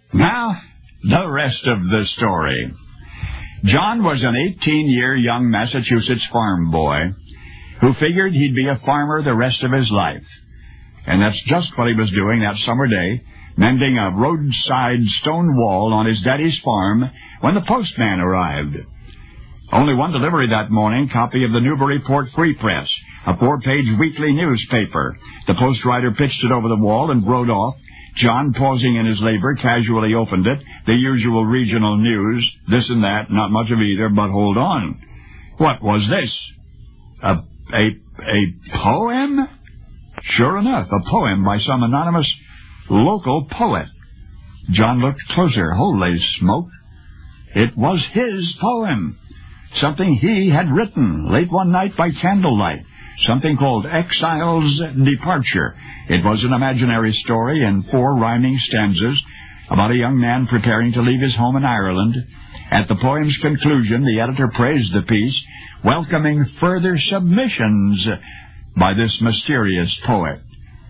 Now, the rest of the story. John was an 18-year young Massachusetts farm boy who figured he'd be a farmer the rest of his life. And that's just what he was doing that summer day, mending a roadside stone wall on his daddy's farm when the postman arrived. Only one delivery that morning, copy of the Newburyport Free Press, a 4-page weekly newspaper. The postwriter pitched it over the wall and rode off. John, pausing in his labor, casually opened it. The usual regional news, this and that, not much of either, but hold on. What was this? A poem? Sure enough, a poem by some anonymous local poet. John looked closer. Holy smoke. It was his poem. Something he had written late one night by candlelight. Something called Exile's Departure. It was an imaginary story in 4 rhyming stanzas about a young man preparing to leave his home in Ireland. At the poem's conclusion, the editor praised the piece, welcoming further submissions by this mysterious poet.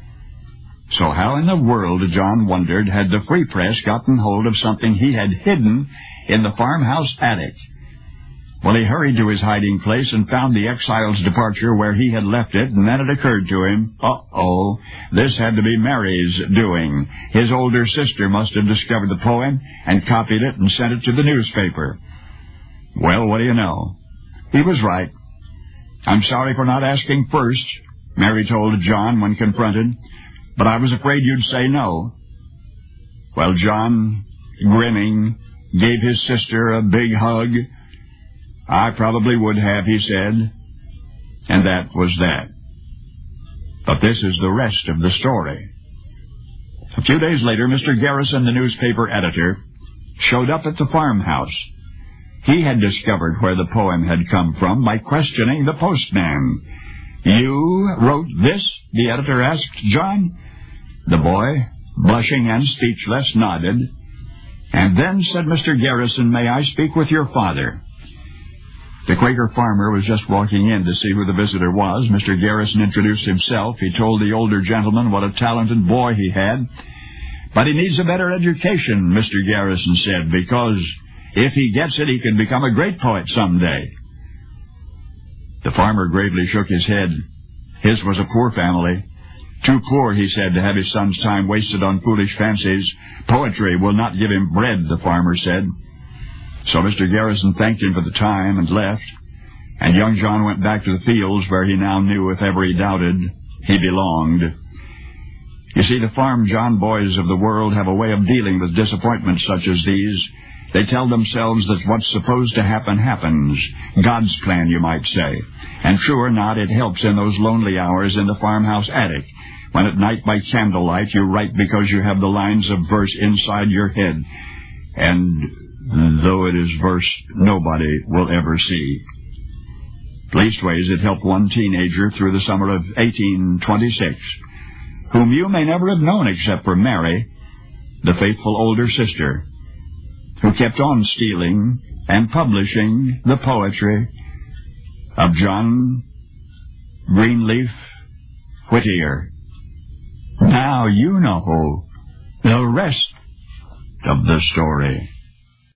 So how in the world, John wondered, had the Free Press gotten hold of something he had hidden in the farmhouse attic? Well, he hurried to his hiding place and found the Exile's Departure where he had left it, and then it occurred to him, uh-oh, this had to be Mary's doing. His older sister must have discovered the poem and copied it and sent it to the newspaper. Well, what do you know? He was right. I'm sorry for not asking first, Mary told John when confronted, but I was afraid you'd say no. Well, John, grinning, gave his sister a big hug. I probably would have, he said, and that was that. But this is the rest of the story. A few days later, Mr. Garrison, the newspaper editor, showed up at the farmhouse. He had discovered where the poem had come from by questioning the postman. You wrote this? The editor asked John. The boy, blushing and speechless, nodded. And then, said Mr. Garrison, may I speak with your father? The Quaker farmer was just walking in to see who the visitor was. Mr. Garrison introduced himself. He told the older gentleman what a talented boy he had. But he needs a better education, Mr. Garrison said, because if he gets it, he can become a great poet someday. The farmer gravely shook his head. His was a poor family. Too poor, he said, to have his son's time wasted on foolish fancies. Poetry will not give him bread, the farmer said. So Mr. Garrison thanked him for the time and left, and young John went back to the fields where he now knew, if ever he doubted, he belonged. You see, the farm John boys of the world have a way of dealing with disappointments such as these. They tell themselves that what's supposed to happen happens. God's plan, you might say. And true or not, it helps in those lonely hours in the farmhouse attic, when at night by candlelight you write because you have the lines of verse inside your head. And though it is verse nobody will ever see. Leastways, it helped one teenager through the summer of 1826, whom you may never have known except for Mary, the faithful older sister, who kept on stealing and publishing the poetry of John Greenleaf Whittier. Now you know the rest of the story.